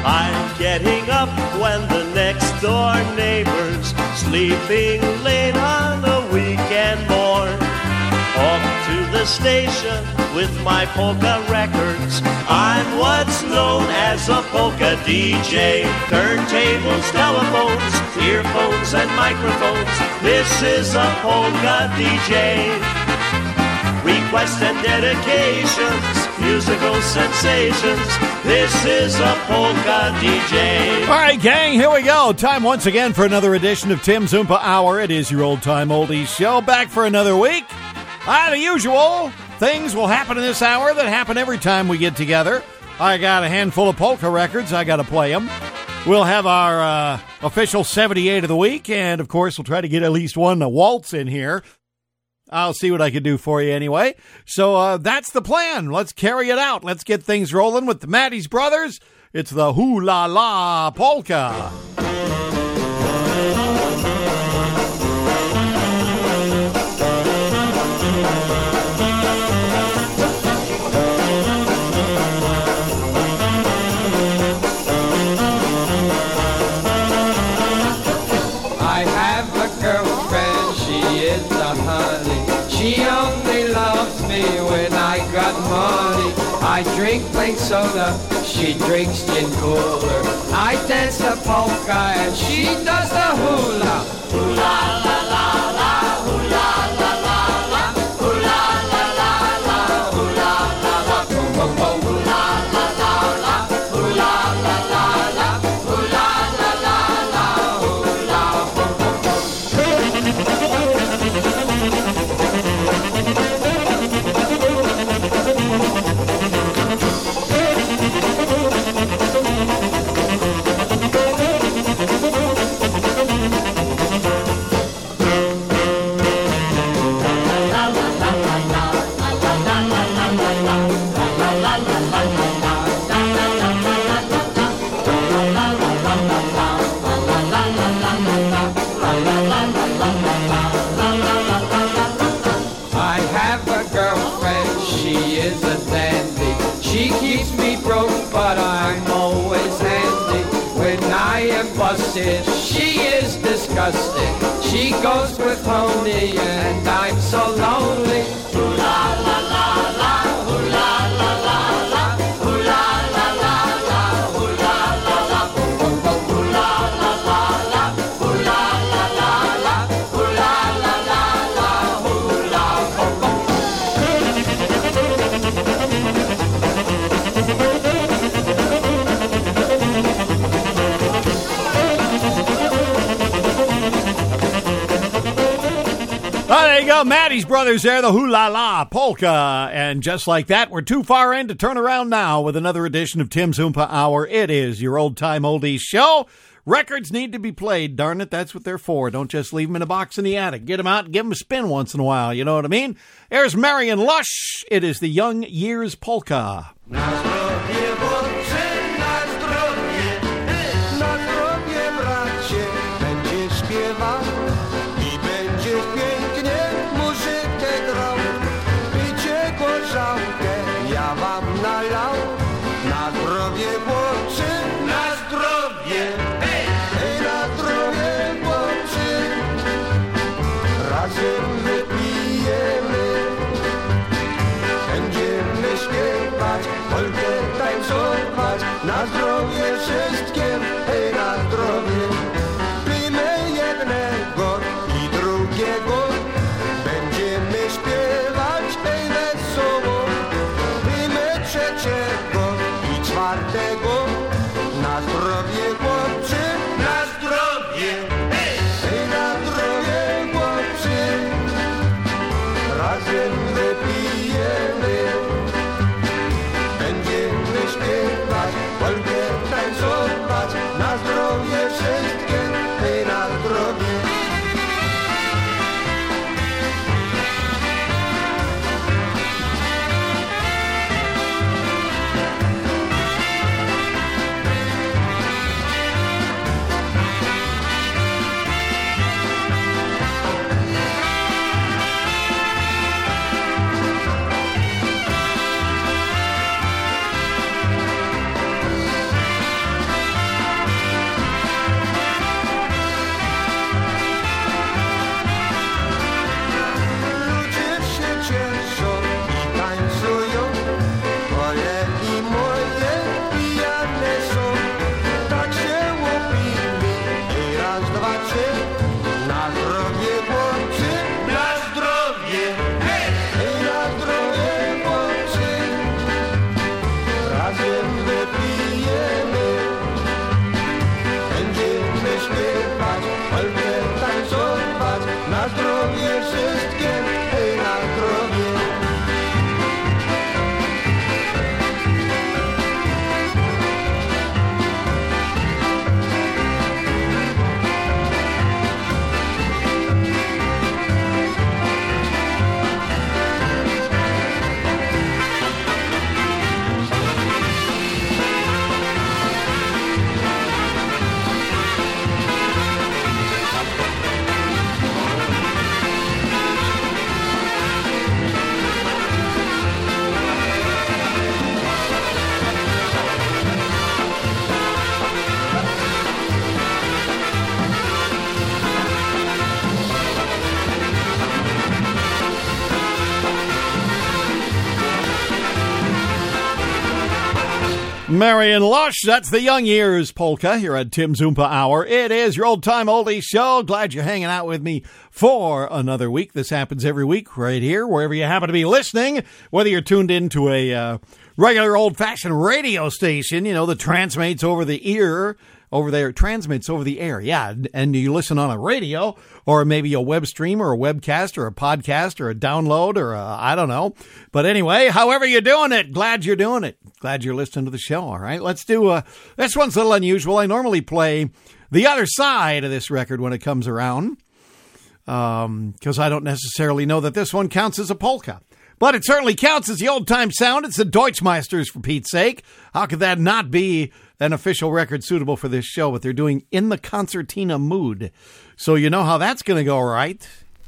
I'm getting up when the next door neighbor's sleeping late on a weekend morn. Off to the station with my polka records. I'm what's known as a polka DJ. Turntables, telephones, earphones and microphones. This is a polka DJ. Requests and dedications, musical sensations. This is a polka DJ. All right, gang, here we go. Time once again for another edition of Tim's Oompa Hour. It is your old-time oldies show. Back for another week. The usual things will happen in this hour that happen every time we get together. I got a handful of polka records. I got to play them. We'll have our official 78 of the week, and, of course, we'll try to get at least one waltz in here. I'll see what I can do for you anyway. So that's the plan. Let's carry it out. Let's get things rolling with the Maddie's Brothers. It's the Hoo-La-La Polka. She only loves me when I got money. I drink plain soda, she drinks gin cooler. I dance the polka and she does the hula. Hula la la la, hula la la la, hula la la la, hula la la, boom boom boom, hula la la la, hula la la la, hula la la la, hula boom boom boom. She is disgusting. She goes with Tony and I'm so lonely. Ooh la la la la, ooh la la la la, ooh la la la la, ooh la la la, boom boom boom, ooh la la la la, ooh la la la la, ooh la la la la, ooh la boom boom. There you go, Maddie's Brothers there, the Hoo-La-La Polka. And just like that, we're too far in to turn around now with another edition of Tim's Oompa Hour. It is your old-time oldies show. Records need to be played, darn it, that's what they're for. Don't just leave them in a box in the attic. Get them out and give them a spin once in a while, you know what I mean? There's Marion Lush. It is the Young Years Polka. Na zdrowie wszystkim, hej, na zdrowie. Pijmy jednego i drugiego, będziemy śpiewać, hej, wesoło. Pijmy trzeciego i czwartego, na zdrowie chłopcy, na zdrowie. Hej, na zdrowie chłopcy, razem wypijemy. Będziemy śpiewać, polkę tańcować, na zdrowie wszystkie, hej, na zdrowie. Marion Lush, that's the Young Years polka here at Tim's Oompa Hour. It is your old-time oldies show. Glad you're hanging out with me for another week. This happens every week right here, wherever you happen to be listening, whether you're tuned into a regular old-fashioned radio station, you know, that transmits over the ear, over there, transmits over the air, yeah, and you listen on a radio, or maybe a web stream, or a webcast, or a podcast, or a download, or I don't know. But anyway, however you're doing it, glad you're doing it. Glad you're listening to the show, all right? Let's do, this one's a little unusual. I normally play the other side of this record when it comes around, because I don't necessarily know that this one counts as a polka. But it certainly counts as the old-time sound. It's the Deutschmeisters, for Pete's sake. How could that not be an official record suitable for this show? But they're doing In the Concertina Mood. So you know how that's going to go, right?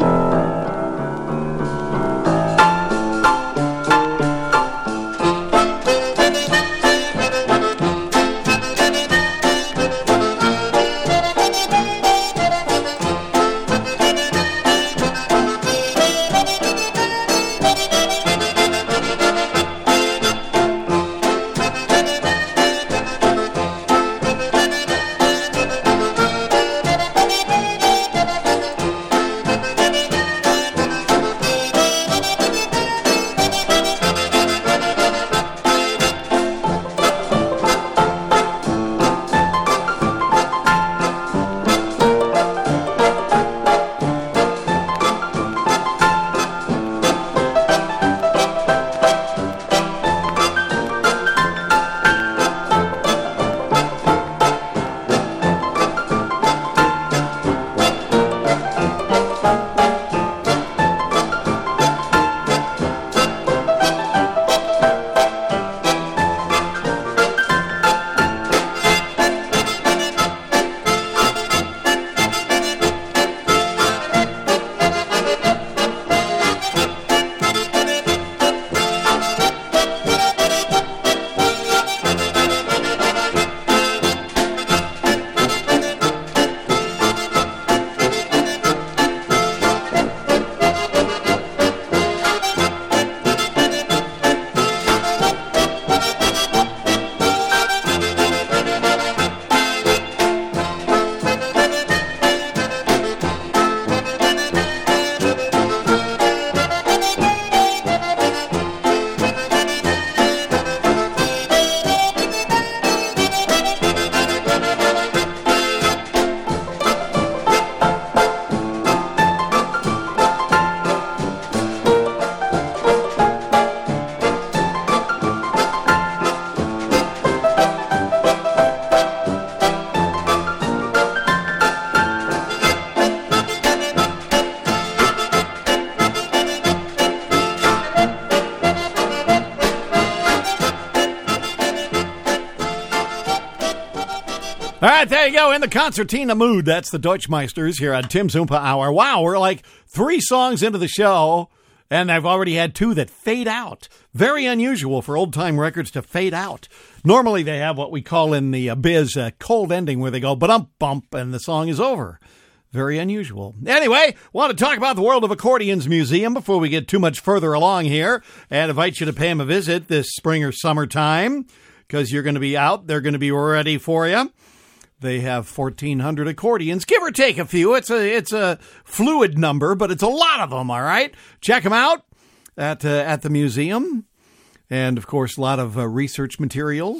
All right, there you go. In the Concertina Mood. That's the Deutschmeisters here on Tim's Oompa Hour. Wow, we're like 3 songs into the show, and I've already had 2 that fade out. Very unusual for old-time records to fade out. Normally they have what we call in the biz a cold ending where they go ba-dum-bump and the song is over. Very unusual. Anyway, want to talk about the World of Accordions Museum before we get too much further along here, and invite you to pay them a visit this spring or summertime, because you're going to be out. They're going to be ready for you. They have 1,400 accordions, give or take a few. It's a fluid number, but it's a lot of them, all right? Check them out at the museum. And, of course, a lot of research materials.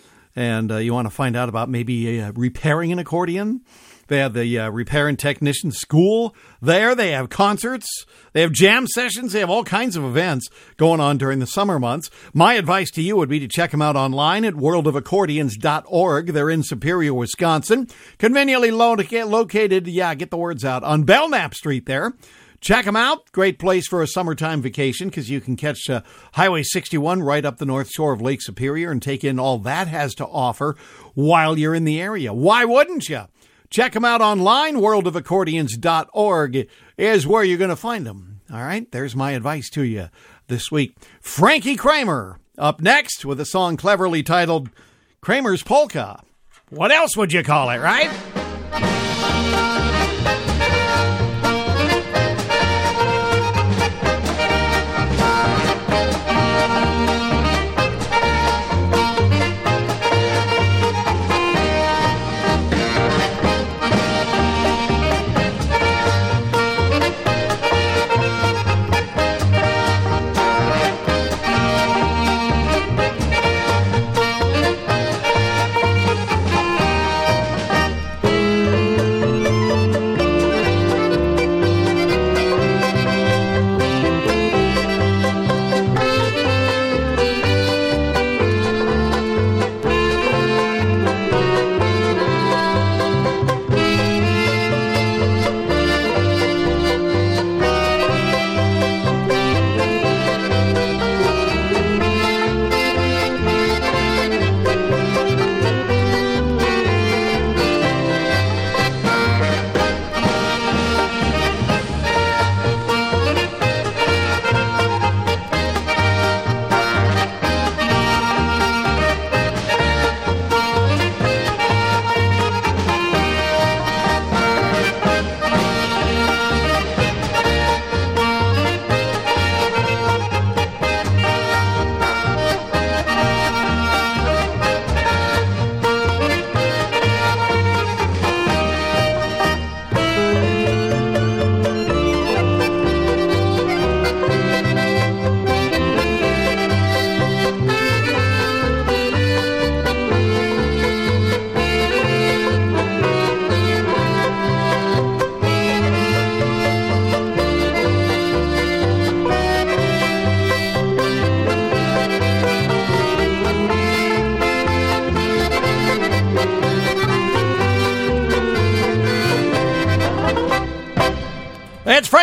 And you want to find out about maybe repairing an accordion. They have the Repair and Technician School there. They have concerts. They have jam sessions. They have all kinds of events going on during the summer months. My advice to you would be to check them out online at worldofaccordions.org. They're in Superior, Wisconsin. Conveniently located, get the words out, on Belknap Street there. Check them out. Great place for a summertime vacation because you can catch Highway 61 right up the north shore of Lake Superior and take in all that has to offer while you're in the area. Why wouldn't you? Check them out online. Worldofaccordions.org is where you're going to find them. All right, there's my advice to you this week. Frankie Kramer up next with a song cleverly titled Kramer's Polka. What else would you call it, right?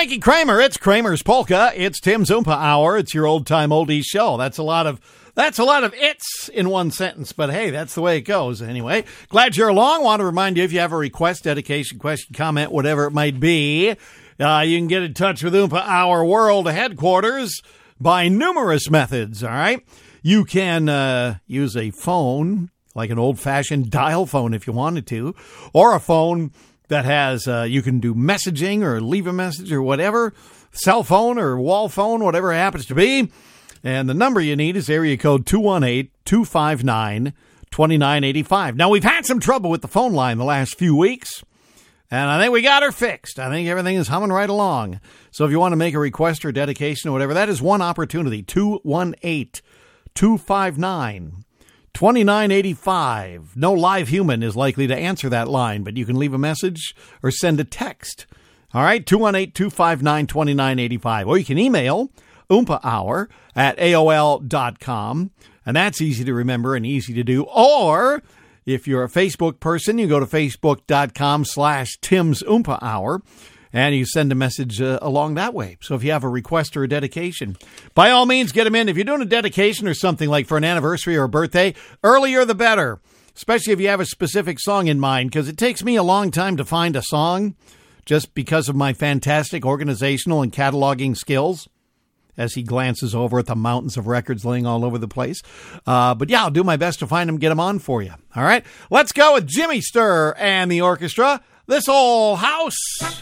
Frankie Kramer, it's Kramer's Polka. It's Tim Zumpa Hour. It's your old-time oldies show. That's a lot of it's in one sentence, but hey, that's the way it goes. Anyway, glad you're along. Want to remind you, if you have a request, dedication, question, comment, whatever it might be, you can get in touch with Oompa Hour World Headquarters by numerous methods, all right? You can use a phone, like an old-fashioned dial phone if you wanted to, or a phone that has, you can do messaging or leave a message or whatever, cell phone or wall phone, whatever it happens to be. And the number you need is area code 218-259-2985. Now, we've had some trouble with the phone line the last few weeks, and I think we got her fixed. I think everything is humming right along. So if you want to make a request or dedication or whatever, that is one opportunity, 218-259-2985. No live human is likely to answer that line, but you can leave a message or send a text. All right, 218-259-2985. Or you can email oompahour@aol.com, and that's easy to remember and easy to do. Or if you're a Facebook person, you go to facebook.com/Tim's Oompa Hour, and you send a message along that way. So if you have a request or a dedication, by all means, get them in. If you're doing a dedication or something like for an anniversary or a birthday, earlier the better, especially if you have a specific song in mind, because it takes me a long time to find a song just because of my fantastic organizational and cataloging skills, as he glances over at the mountains of records laying all over the place. But yeah, I'll do my best to find them, get them on for you. All right, let's go with Jimmy Sturr and the orchestra, This Old House.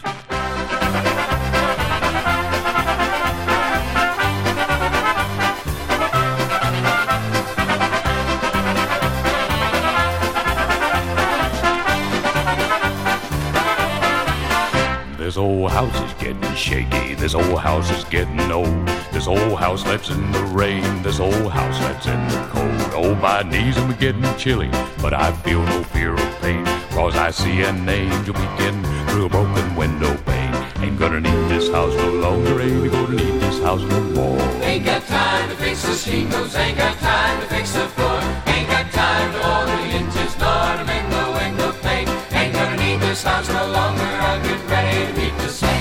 This old house is getting shaky, this old house is getting old. This old house lets in the rain, this old house lets in the cold. Oh, my knees are getting chilly, but I feel no fear of pain, 'cause I see an angel peeking through a broken window pane. Ain't gonna need this house no longer, ain't gonna need this house no more. Ain't got time to fix the shingles, ain't got time to fix the floor, ain't got time to order the inches, nor to mend the window pane. Ain't gonna need this house no longer, I'll get ready to meet the saint.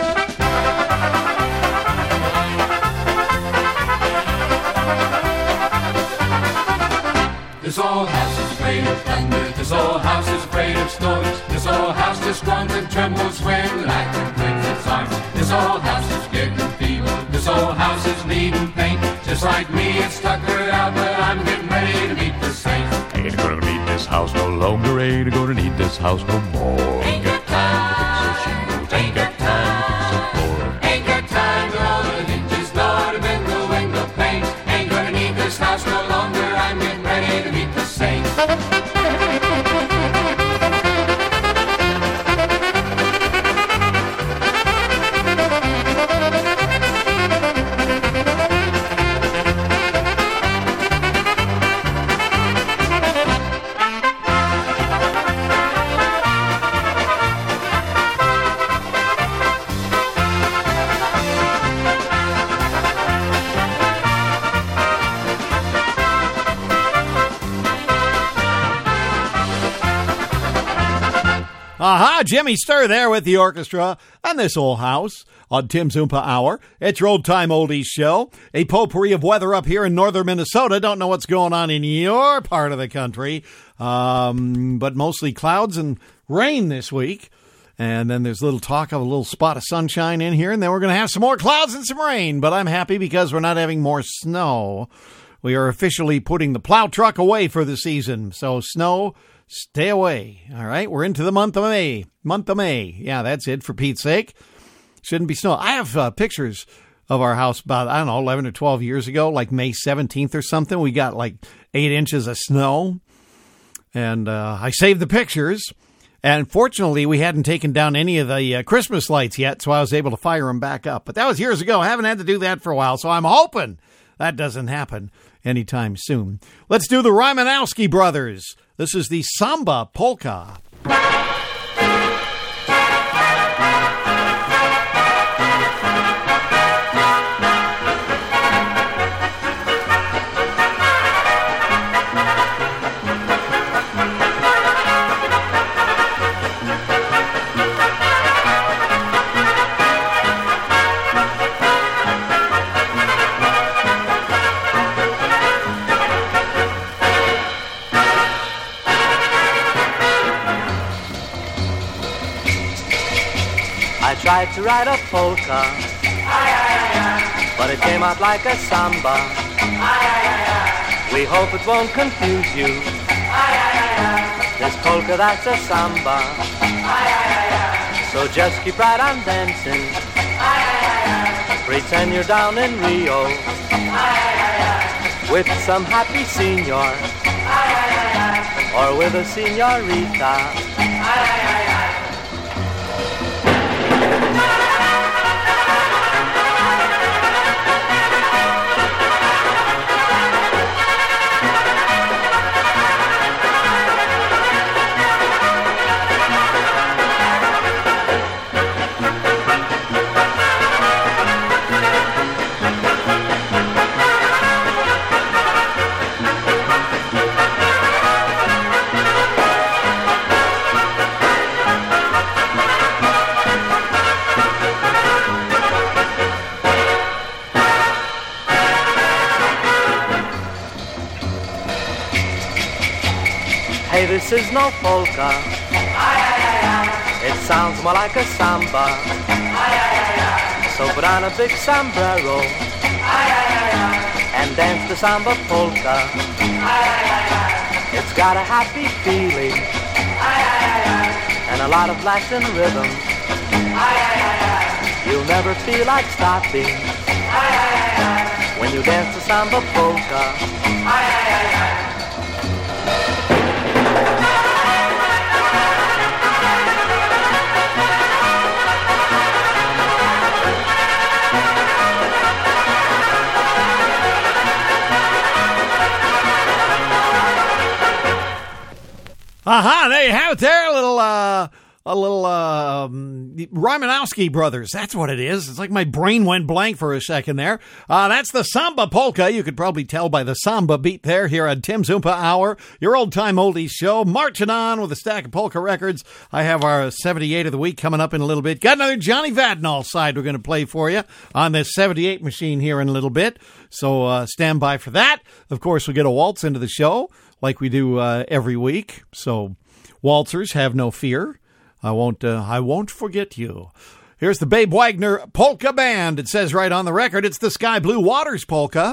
This old house is afraid of thunder, this old house is afraid of storms. This old house just groans and trembles when lightning clinks its arms. This old house is getting feeble, this old house is needing paint. Just like me, it's tuckered out, but I'm getting ready to meet the saints. Ain't gonna need this house no longer, ain't gonna need this house no more. Ain't got time to fix the shingles, ain't got time to fix the floor, ain't got time to roll the hinges, nor to mend the window pane. Ain't gonna need this house no longer, I'm getting ready to meet the saints. Aha, Jimmy Sturr there with the orchestra and This Old House on Tim's Oompa Hour. It's your old-time oldies show, a potpourri of weather up here in northern Minnesota. Don't know what's going on in your part of the country, but mostly clouds and rain this week. And then there's little talk of a little spot of sunshine in here, and then we're going to have some more clouds and some rain. But I'm happy because we're not having more snow. We are officially putting the plow truck away for the season. So snow, stay away. All right, we're into the month of May. Yeah, that's it, for Pete's sake. Shouldn't be snow. I have pictures of our house about, 11 or 12 years ago, like May 17th or something. We got like 8 inches of snow. And I saved the pictures. And fortunately, we hadn't taken down any of the Christmas lights yet, so I was able to fire them back up. But that was years ago. I haven't had to do that for a while, so I'm hoping that doesn't happen anytime soon. Let's do the Rymanowski Brothers. This is the Samba Polka. I tried to write a polka, but it came out like a samba. We hope it won't confuse you. This polka, that's a samba. So just keep right on dancing. Pretend you're down in Rio with some happy senor or with a senorita. Hey, this is no polka. It sounds more like a samba. So put on a big sombrero and dance the samba polka. It's got a happy feeling and a lot of Latin rhythm. You'll never feel like stopping when you dance the samba polka. Aha, there you have it there. A little Rymanowski Brothers. That's what it is. It's like my brain went blank for a second there. That's the Samba Polka. You could probably tell by the Samba beat there here on Tim's Oompa Hour, your old-time oldies show. Marching on with a stack of polka records. I have our 78 of the week coming up in a little bit. Got another Johnny Vadnal side we're going to play for you on this 78 machine here in a little bit. So stand by for that. Of course, we'll get a waltz into the show like we do every week. So waltzers, have no fear. I won't forget you. Here's the Babe Wagner Polka Band. It says right on the record, it's the Sky Blue Waters Polka.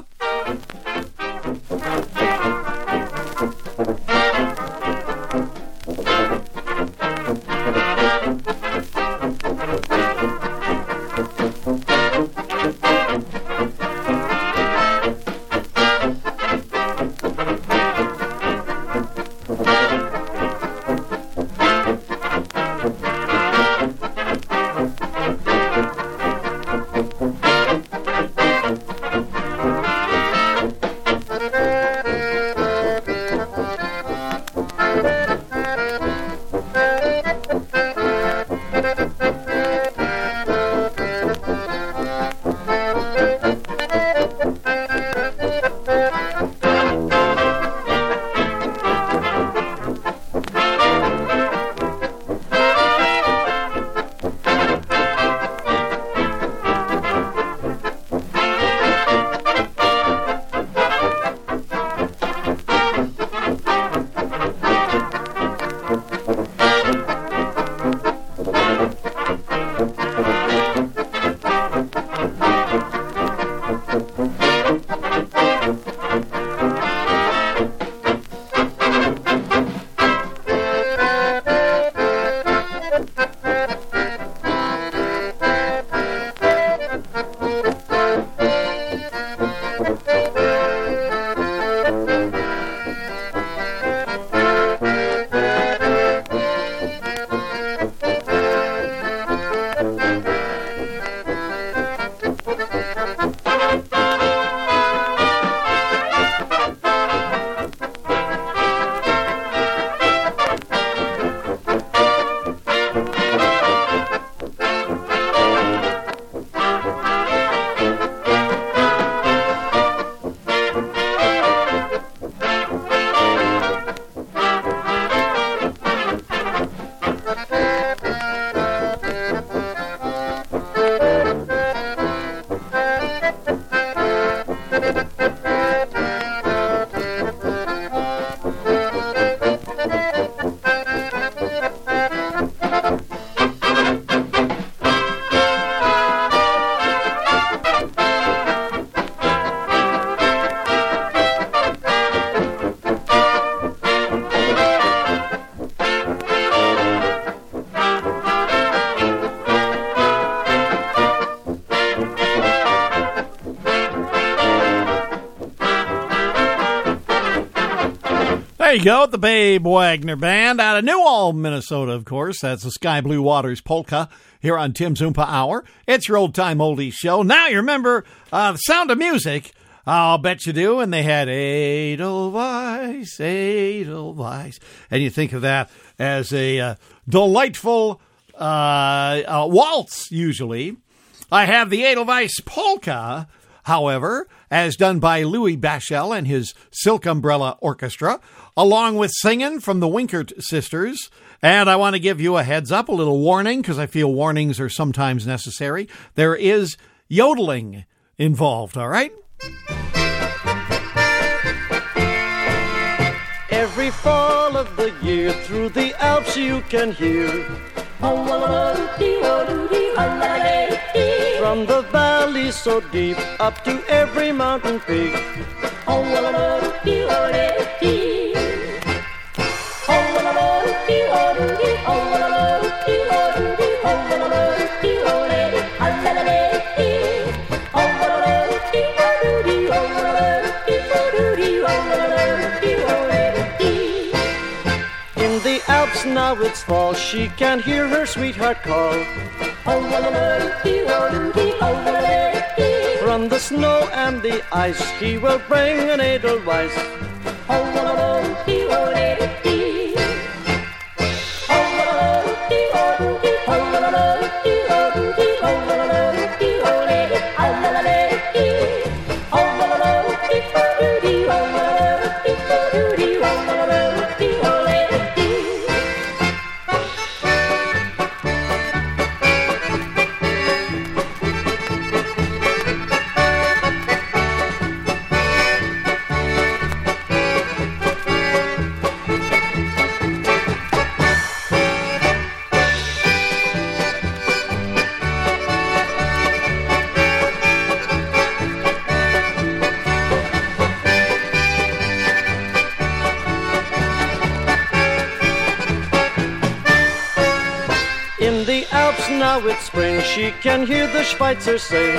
you go, the Babe Wagner Band out of New Ulm, Minnesota, of course. That's the Sky Blue Waters Polka here on Tim's Oompa Hour. It's your old-time oldies show. Now you remember the Sound of Music. I'll bet you do. And they had Edelweiss, Edelweiss. And you think of that as a delightful waltz, usually. I have the Edelweiss Polka, however, as done by Louis Bachel and his Silk Umbrella Orchestra, along with singing from the Winkert Sisters. And I want to give you a heads up, a little warning, because I feel warnings are sometimes necessary. There is yodeling involved, all right? Every fall of the year through the Alps you can hear from the valley so deep up to every mountain peak. In the Alps now it's fall, she can hear her sweetheart call. From the snow and the ice, he will bring an Edelweiss. Now it's spring, she can hear the Schweitzer sing.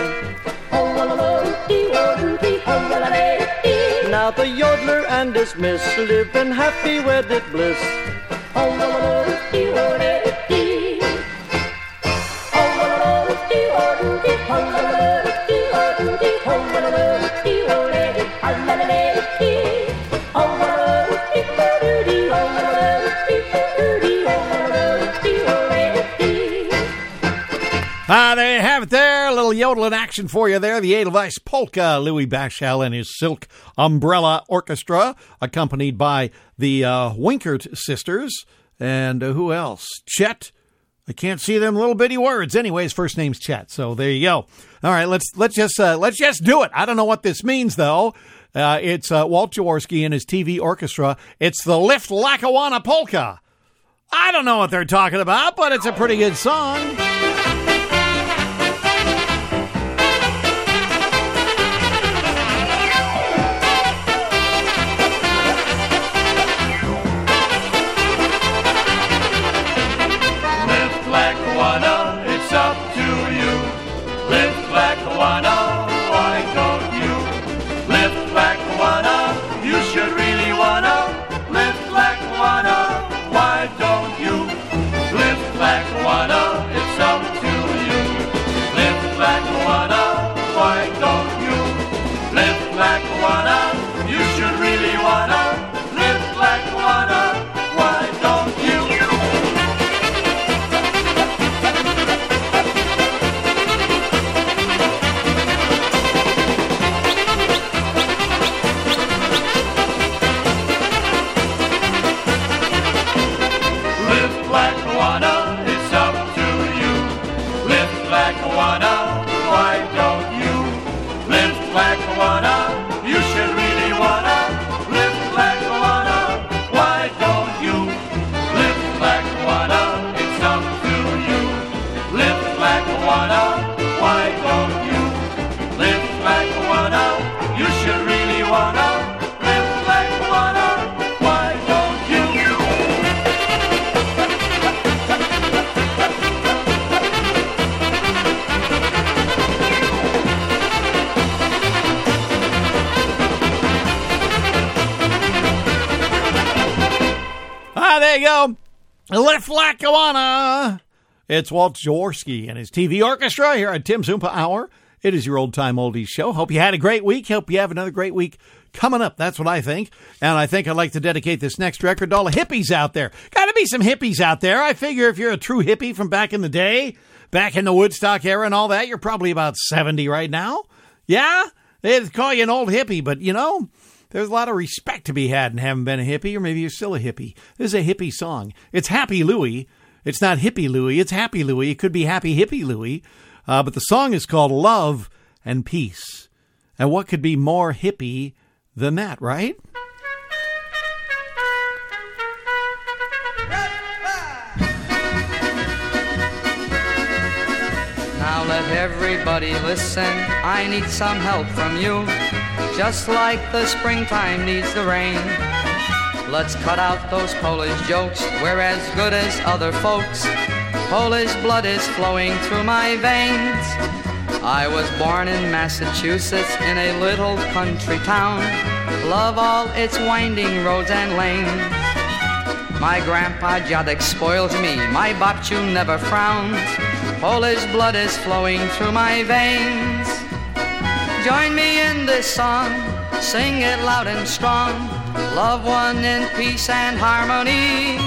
Now the yodeler and his miss live in happy wedded bliss. There you have it there. A little yodeling action for you there. The Edelweiss Polka, Louis Bachel and his Silk Umbrella Orchestra, accompanied by the Winkert Sisters. And who else? Chet. I can't see them little bitty words. Anyways, first name's Chet. So there you go. All right, let's just do it. I don't know what this means, though. It's Walt Jaworski and his TV orchestra. It's the Lift Lackawanna Polka. I don't know what they're talking about, but it's a pretty good song. Lackawanna, it's up to There you go. Lift Lackawanna. It's Walt Jaworski and his TV orchestra here at Tim Zumpa Hour. It is your old-time oldies show. Hope you had a great week. Hope you have another great week coming up. That's what I think. And I think I'd like to dedicate this next record to all the hippies out there. Got to be some hippies out there. I figure if you're a true hippie from back in the day, back in the Woodstock era and all that, you're probably about 70 right now. Yeah? They'd call you an old hippie, but, you know, there's a lot of respect to be had in having been a hippie, or maybe you're still a hippie. This is a hippie song. It's Happy Louie. It's not Hippie Louie. It's Happy Louie. It could be Happy Hippie Louie. But the song is called Love and Peace. And what could be more hippie than that, right? Now let everybody listen, I need some help from you. Just like the springtime needs the rain. Let's cut out those Polish jokes, we're as good as other folks. Polish blood is flowing through my veins. I was born in Massachusetts in a little country town. Love all its winding roads and lanes. My grandpa Jadek spoils me, my babciu never frowns. Polish blood is flowing through my veins. Join me in this song, sing it loud and strong. Love one in peace and harmony.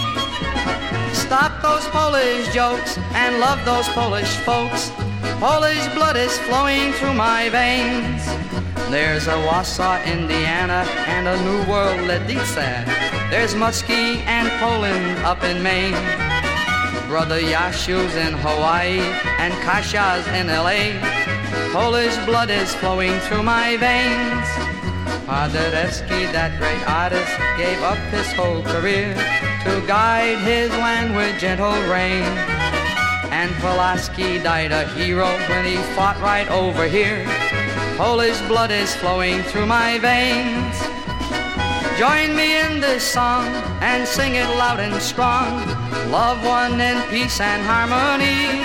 Stop those Polish jokes and love those Polish folks. Polish blood is flowing through my veins. There's a Warsaw, Indiana, and a New World, Ledice. There's Muskie and Poland up in Maine. Brother Yashu's in Hawaii and Kasha's in L.A. Polish blood is flowing through my veins. Paderewski, that great artist, gave up his whole career to guide his land with gentle rain. And Pulaski died a hero when he fought right over here. Polish blood is flowing through my veins. Join me in this song and sing it loud and strong. Love one in peace and harmony.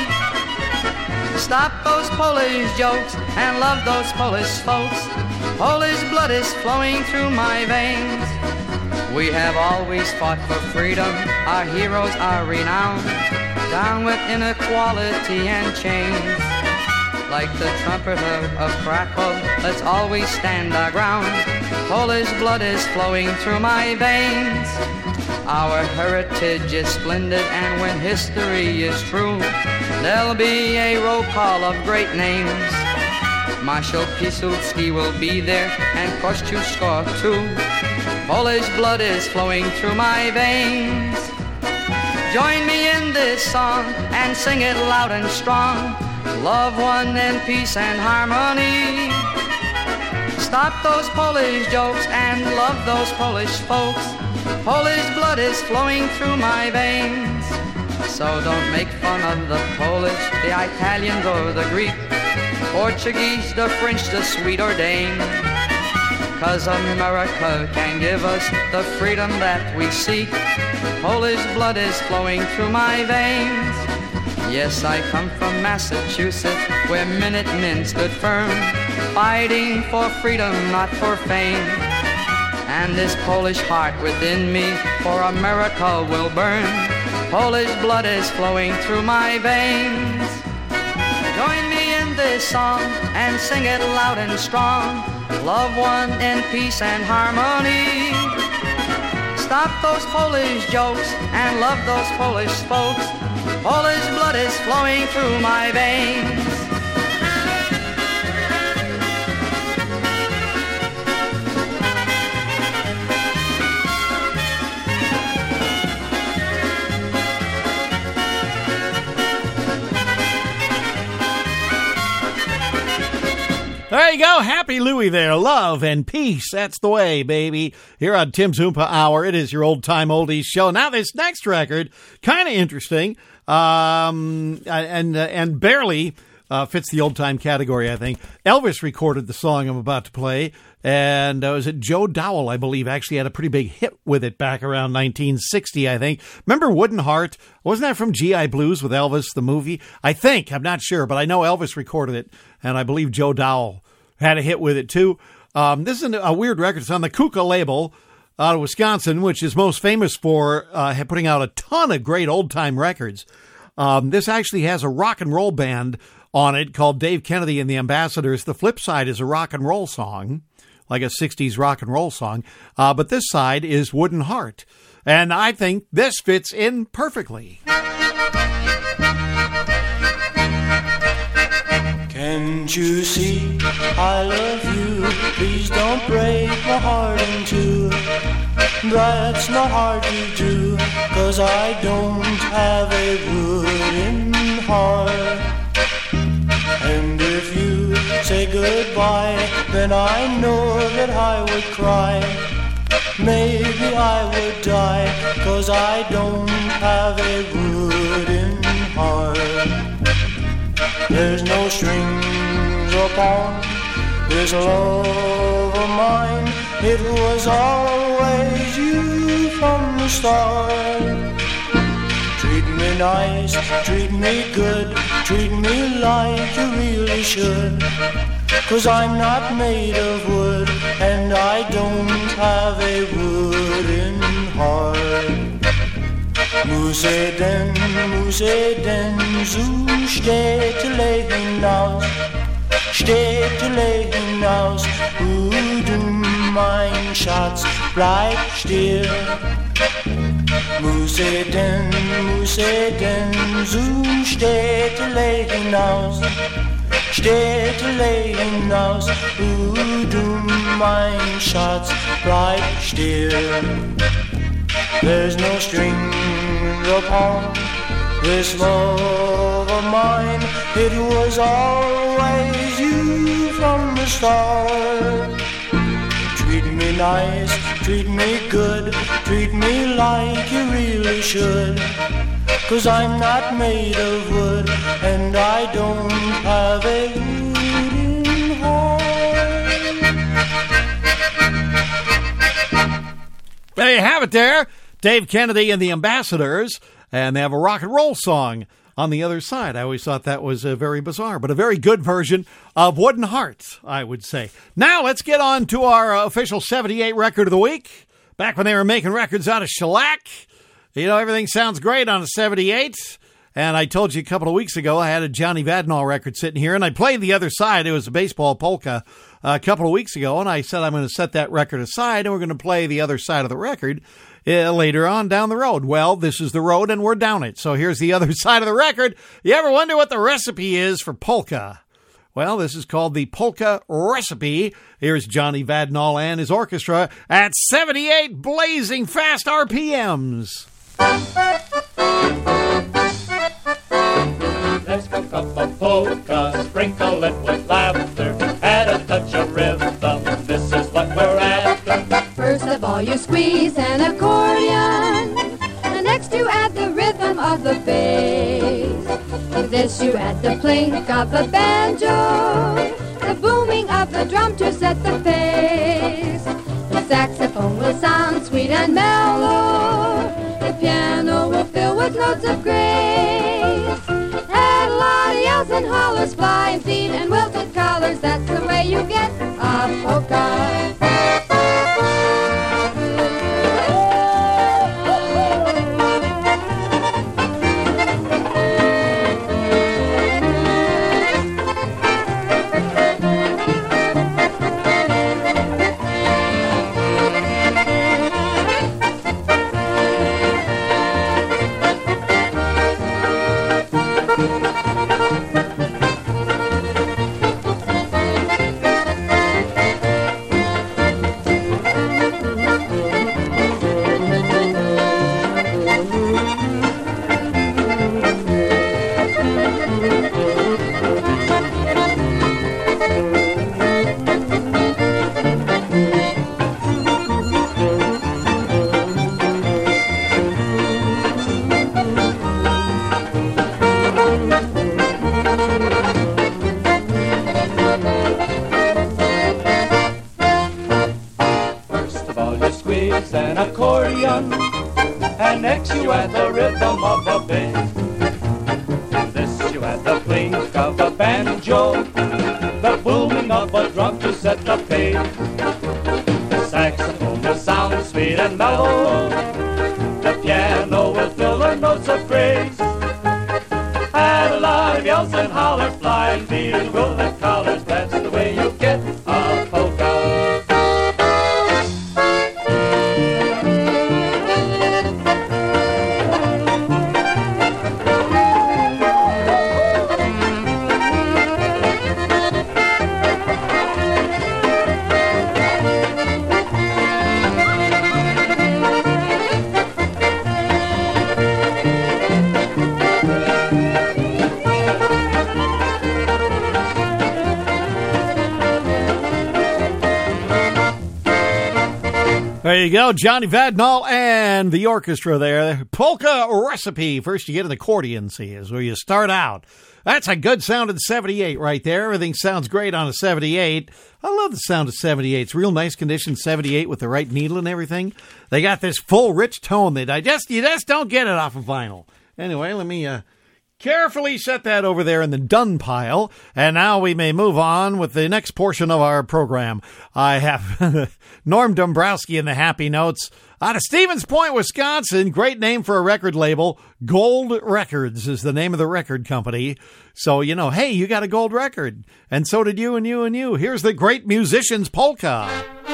Stop those Polish jokes and love those Polish folks. Polish blood is flowing through my veins. We have always fought for freedom, our heroes are renowned. Down with inequality and chains. Like the trumpeter of Krakow, let's always stand our ground. Polish blood is flowing through my veins. Our heritage is splendid, and when history is true, there'll be a roll call of great names. Marshal Piłsudski will be there, and Kosciuszko too. Polish blood is flowing through my veins. Join me in this song and sing it loud and strong. Love one in peace and harmony. Stop those Polish jokes and love those Polish folks. Polish blood is flowing through my veins. So don't make fun of the Polish, the Italians or the Greek, Portuguese, the French, the Swede or Dane. 'Cause America can give us the freedom that we seek. Polish blood is flowing through my veins. Yes, I come from Massachusetts, where Minutemen stood firm, fighting for freedom, not for fame. And this Polish heart within me for America will burn. Polish blood is flowing through my veins. Join me in this song and sing it loud and strong. Love one in peace and harmony. Stop those Polish jokes and love those Polish folks. Polish blood is flowing through my veins. There you go. Happy Louie there. Love and peace. That's the way, baby. Here on Tim Zumpa Hour, it is your old-time oldies show. Now, this next record, kind of interesting, and barely fits the old-time category, I think. Elvis recorded the song I'm about to play, and was it Joe Dowell, I believe, actually had a pretty big hit with it back around 1960, I think. Remember Wooden Heart? Wasn't that from G.I. Blues with Elvis, the movie? I think. I'm not sure, but I know Elvis recorded it, and I believe Joe Dowell had a hit with it, too. This is a weird record. It's on the Kuka label. out of Wisconsin, which is most famous for putting out a ton of great old-time records. This actually has a rock and roll band on it called Dave Kennedy and the Ambassadors. The flip side is a rock and roll song, like a 60s rock and roll song. But this side is Wooden Heart. And I think this fits in perfectly. Can't you see I love you? Please don't break my heart in two. That's not hard to do, 'cause I don't have a wooden heart. And if you say goodbye, then I know that I would cry. Maybe I would die, 'cause I don't have a wooden heart. There's no strings upon this love of mine. It was always you from the start. Treat me nice, treat me good, treat me like you really should. 'Cause I'm not made of wood, and I don't have a wooden heart. Musse den, so städtele hinaus, städtele hinaus. Wooden, mein Schatz, bleib still. Musse den, so städtele hinaus, städtele hinaus. Wooden, mein Schatz, bleib still. There's no strings upon this love of mine. It was always you from the start. Treat me nice, treat me good, treat me like you really should. 'Cause I'm not made of wood, and I don't have a wooden heart. There you have it there. Dave Kennedy and the Ambassadors, and they have a rock and roll song on the other side. I always thought that was very bizarre, but a very good version of Wooden Heart, I would say. Now let's get on to our official 78 record of the week. Back when they were making records out of shellac, you know, everything sounds great on a 78. And I told you a couple of weeks ago I had a Johnny Vadnal record sitting here, and I played the other side. It was a baseball polka a couple of weeks ago, and I said I'm going to set that record aside, and we're going to play the other side of the record later on down the road. Well, this is the road, and we're down it. So here's the other side of the record. You ever wonder what the recipe is for polka? Well, this is called the Polka Recipe. Here's Johnny Vadnal and his orchestra at 78 blazing fast RPMs. Let's cook up a polka, sprinkle it with laughter, add a touch of rhythm, this is what we're after. First of all you squeeze an accordion, and next you add the rhythm of the bass. To this you add the plink of the banjo, the booming of the drum to set the pace. The saxophone will sound sweet and mellow, the piano will fill with notes of grace. And a lot of yells and hollers, flying feet and wilted collars, that's the way you get a polka. An accordion, and next you add the rhythm of the bass. To this you add the plink of a banjo, the booming of a drum to set the pace. The saxophone will sound sweet and mellow. The piano will fill the notes of praise. And a lot of yells and hollers, flying feet and woolen collars. That's the way you get a polka. There you go, Johnny Vadnal and the orchestra there. Polka Recipe. First you get an accordion, see, is where you start out. That's a good sounding 78 right there. Everything sounds great on a 78. I love the sound of 78. It's real nice condition 78 with the right needle and everything. They got this full, rich tone that you just don't get it off of vinyl. Anyway, let me carefully set that over there in the done pile. And now we may move on with the next portion of our program. I have Norm Dombrowski and the Happy Notes out of Stevens Point, Wisconsin. Great name for a record label. Gold Records is the name of the record company. So, you know, hey, you got a gold record. And so did you and you and you. Here's the Great Musicians Polka.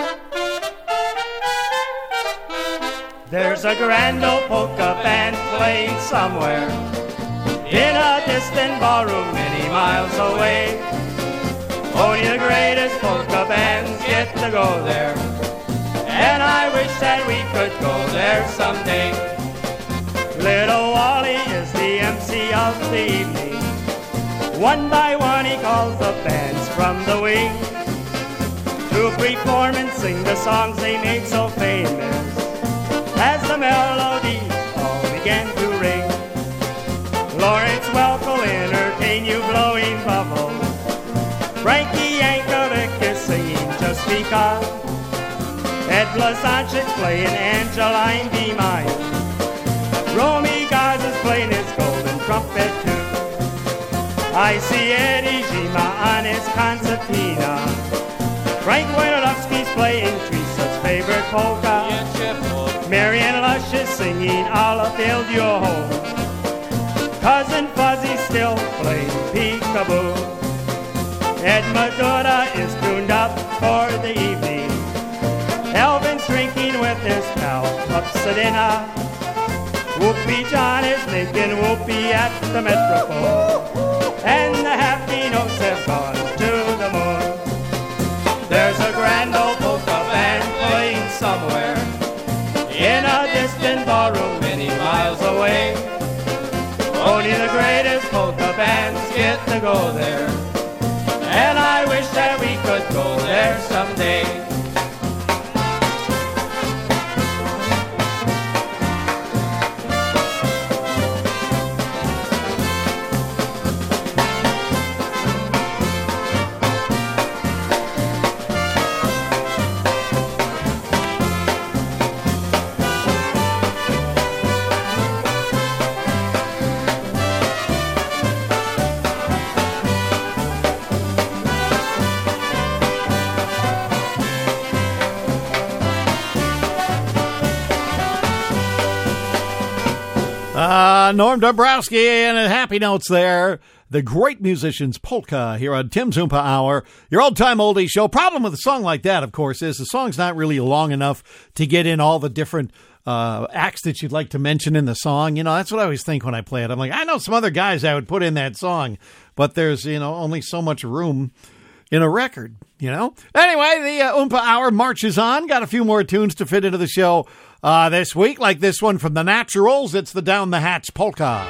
There's a grand old polka band playing somewhere in a distant ballroom many miles away. Only the greatest polka bands get to go there, and I wish that we could go there someday. Little Wally is the MC of the evening. One by one he calls the bands from the wing to perform and sing the songs they made so famous. As the melodies all began to ring, Lawrence Welk will entertain you blowing bubbles. Frankie Yankovic is singing just because. Ed Blazonczyk playing Angeline Be Mine. Romy Garza's playing his golden trumpet too. I see Eddie Zima on his concertina. Frank Wojnarowski's playing Teresa's favorite polka. Marianne Lush is singing I'll Build Your Home. Cousin Fuzzy's still playing peekaboo. Ed Madura is tuned up for the evening. Elvin's drinking with his pal Upsadina. Whoopie John is making whoopie at the Metropole. And the Happy Notes have gone to the moon. There's a grand old polka band playing somewhere in a distant ballroom many miles away. Only the greatest polka bands get to go there, and I wish that we could go there someday. Norm Dombrowski and Happy Notes there. The Great Musicians Polka here on Tim Zumpa Hour, your old-time oldie show. Problem with a song like that, of course, is the song's not really long enough to get in all the different acts that you'd like to mention in the song. You know, that's what I always think when I play it. I'm like, I know some other guys I would put in that song, but there's, you know, only so much room in a record, you know? Anyway, the Oompa Hour marches on. Got a few more tunes to fit into the show this week, like this one from the Naturals. It's the Down the Hatch Polka.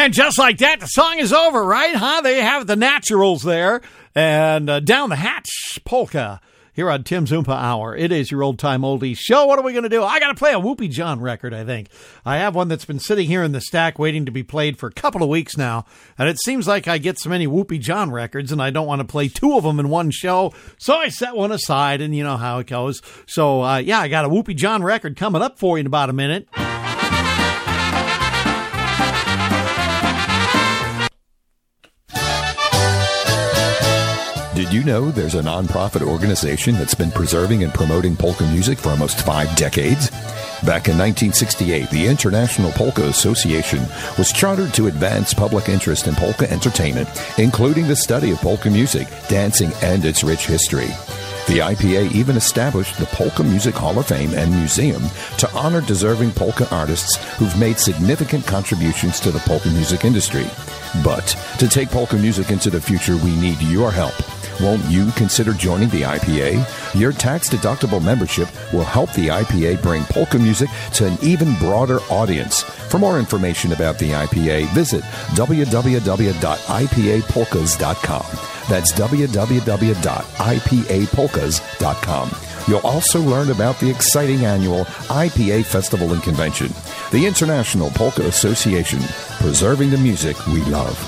And just like that, the song is over, right? Huh? They have the Naturals there. And Down the Hatch polka here on Tim Zumpa Hour. It is your old-time oldies show. What are we going to do? I got to play a Whoopie John record, I think. I have one that's been sitting here in the stack waiting to be played for a couple of weeks now. And it seems like I get so many Whoopie John records, and I don't want to play two of them in one show. So I set one aside, and you know how it goes. So, I got a Whoopie John record coming up for you in about a minute. Did you know there's a nonprofit organization that's been preserving and promoting polka music for almost 5 decades? Back in 1968, the International Polka Association was chartered to advance public interest in polka entertainment, including the study of polka music, dancing, and its rich history. The IPA even established the Polka Music Hall of Fame and Museum to honor deserving polka artists who've made significant contributions to the polka music industry. But to take polka music into the future, we need your help. Won't you consider joining the IPA? Your tax-deductible membership will help the IPA bring polka music to an even broader audience. For more information about the IPA, visit www.ipapolkas.com. That's www.ipapolkas.com. You'll also learn about the exciting annual IPA Festival and Convention. The International Polka Association, preserving the music we love.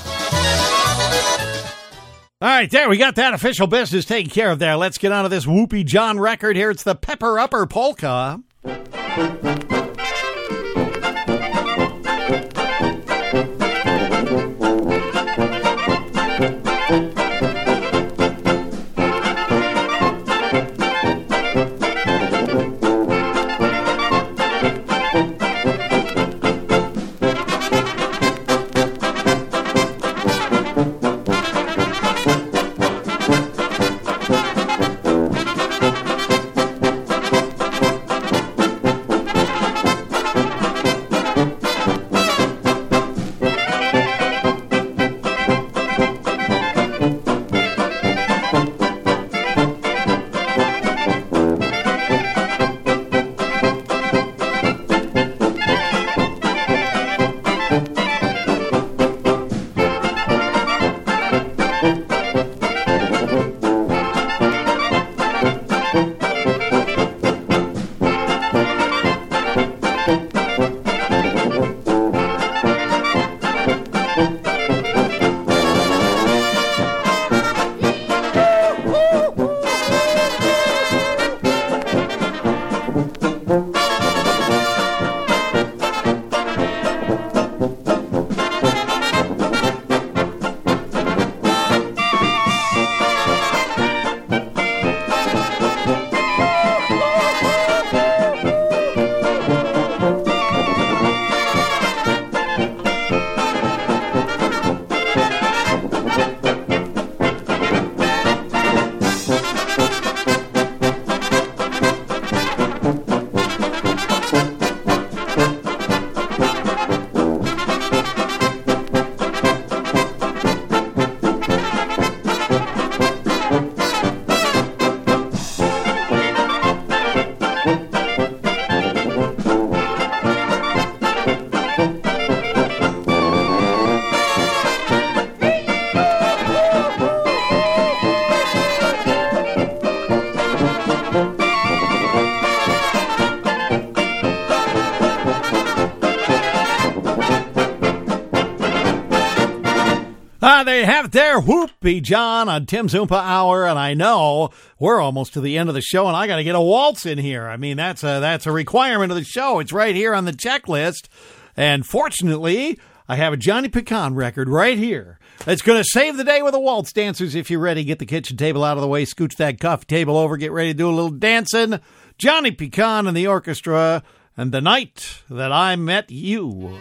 All right, there, we got that official business taken care of there. Let's get on to this Whoopie John record here. It's the Pepper Upper Polka. They have it there, Whoopie John on Tim Zumpa Hour, and I know we're almost to the end of the show, and I got to get a waltz in here. I mean, that's a requirement of the show. It's right here on the checklist, and fortunately, I have a Johnny Pecan record right here. It's going to save the day with the waltz dancers. If you're ready, get the kitchen table out of the way, scooch that coffee table over, get ready to do a little dancing. Johnny Pecan and the orchestra, and The Night That I Met You.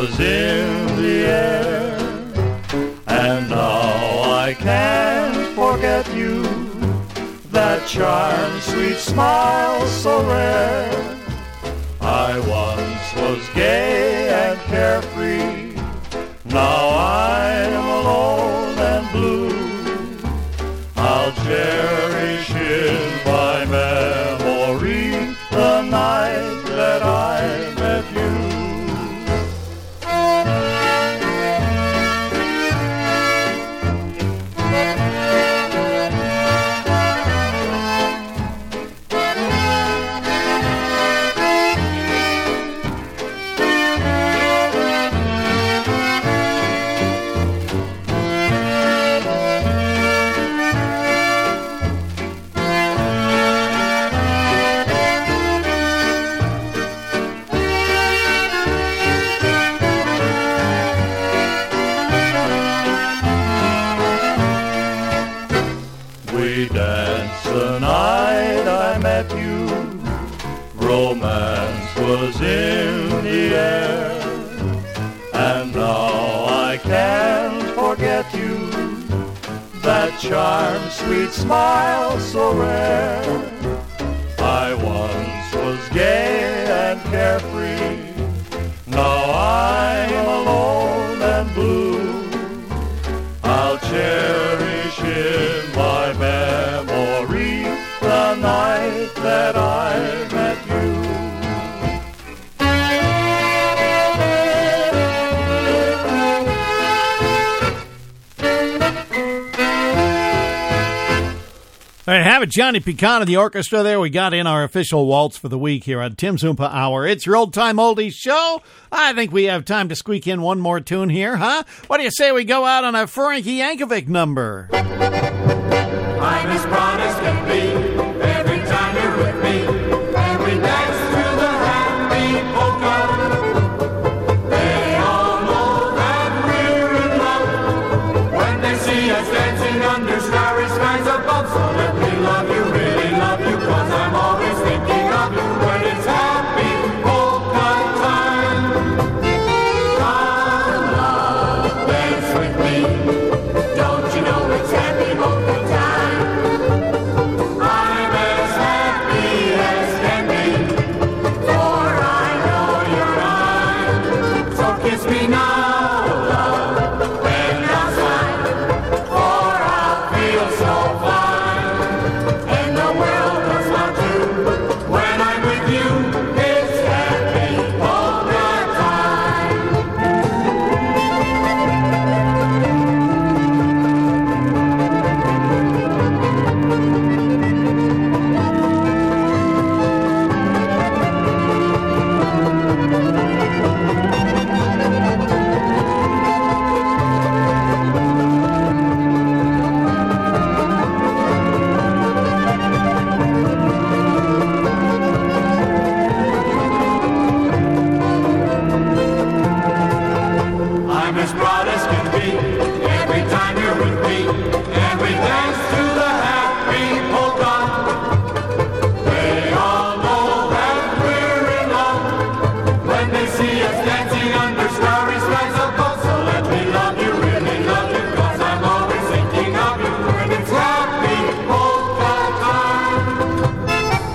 was in the air. And now I can't forget you, that charm, sweet smile so rare. I once was gay and carefree, now I'm alone and blue. I'll cherish in my memory the night that I met you. We danced the night I met you, romance was in the air. And now I can't forget you, that charm, sweet smile so rare. I once was gay and carefree, now I'm alone and blue. I'll cherish in my memory the night that I met you. There you have it, Johnny Pecan and the orchestra there. We got in our official waltz for the week here on Tim's Oompa Hour. It's your old-time oldies show. I think we have time to squeak in one more tune here, huh? What do you say we go out on a Frankie Yankovic number? I'm as proud as can be every time you're with me, and we dance to the happy polka. They all know that we're in love when they see us dancing under starry skies above. So let me love you, really love you, 'cause I'm always thinking of you when it's happy polka time. Come love, dance with me. Don't you know it's happy polka time? I'm as happy as can be, for I know you're mine. So kiss me now, love, and I'll smile, for I'll feel so fine. And the world does not do when I'm with you. It's happy polka time. I'm as proud as can be every time you're with me, and we dance to the happy polka. They all know that we're in love when they see us dancing under starry skies above. So let me love you, really love you, 'cause I'm always thinking of you when it's happy polka time.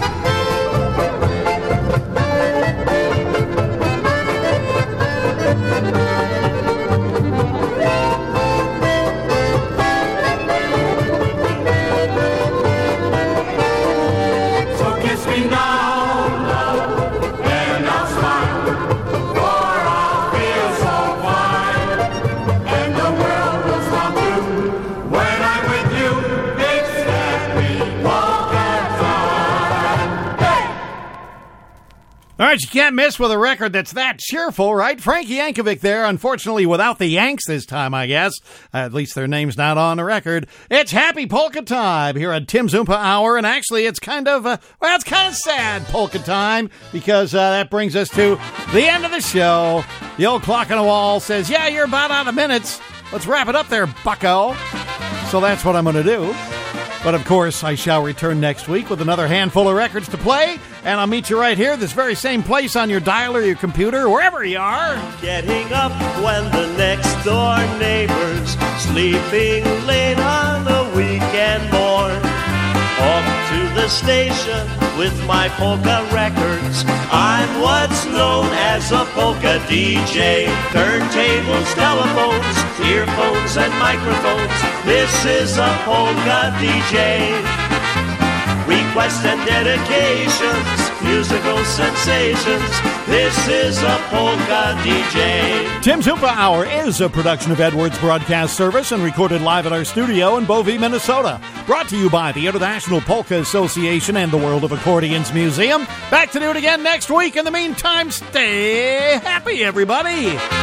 So kiss me now, love, and I'll smile, for I'll feel so fine. And the world will stop too when I'm with you. It's happy polka time. Hey! All right, you can't miss with a record that's that cheerful, right? Frankie Yankovic there, unfortunately without the Yanks this time, I guess. At least their name's not on the record. It's Happy Polka Time here at Tim's Oompa Hour, and actually it's kind of, it's kind of sad polka time, because that brings us to the end of the show. The old clock on the wall says, yeah, you're about out of minutes. Let's wrap it up there, bucko. So that's what I'm going to do. But of course, I shall return next week with another handful of records to play, and I'll meet you right here, this very same place on your dial or your computer, wherever you are. Getting up when the next door neighbor's sleeping late on a weekend morn. Off to the station with my polka records. I'm what's known as a polka DJ. Turntables, telephones, earphones, and microphones. This is a polka DJ. Requests and dedications, musical sensations. This is a polka DJ. Tim's Oompa Hour is a production of Edwards Broadcast Service and recorded live at our studio in Bovey, Minnesota. Brought to you by the International Polka Association and the World of Accordions Museum. Back to do it again next week. In the meantime, stay happy, everybody.